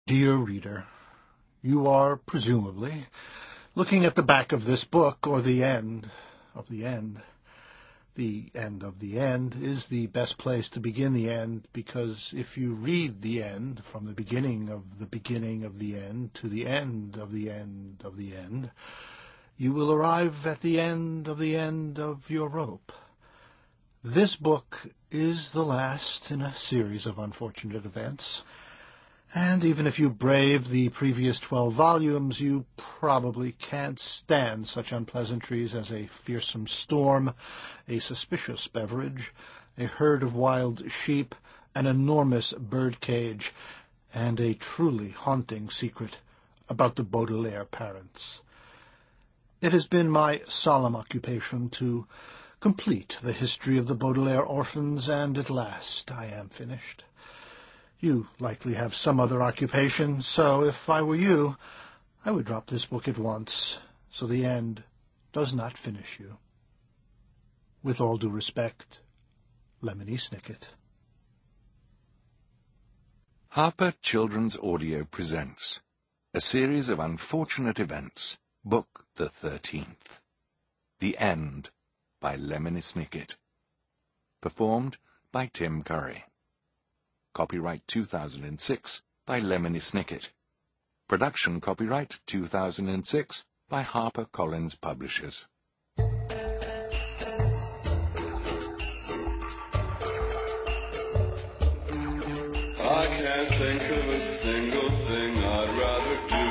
Dear reader, you are presumably looking at the back of this book, or the end of the end. The end of the end is the best place to begin the end, because if you read the end from the beginning of the end to the end of the end of the end, you will arrive at the end of your rope. This book is the last in a series of unfortunate events. And even if you brave the previous 12 volumes, you probably can't stand such unpleasantries as a fearsome storm, a suspicious beverage, a herd of wild sheep, an enormous birdcage, and a truly haunting secret about the Baudelaire parents. It has been my solemn occupation to complete the history of the Baudelaire orphans, and at last I am finished. You likely have some other occupation, so if I were you, I would drop this book at once, so the end does not finish you. With all due respect, Lemony Snicket. Harper Children's Audio presents a series of unfortunate events, Book the 13th. The End, by Lemony Snicket. Performed by Tim Curry. Copyright 2006 by Lemony Snicket. Production copyright 2006 by HarperCollins Publishers. I can't think of a single thing I'd rather do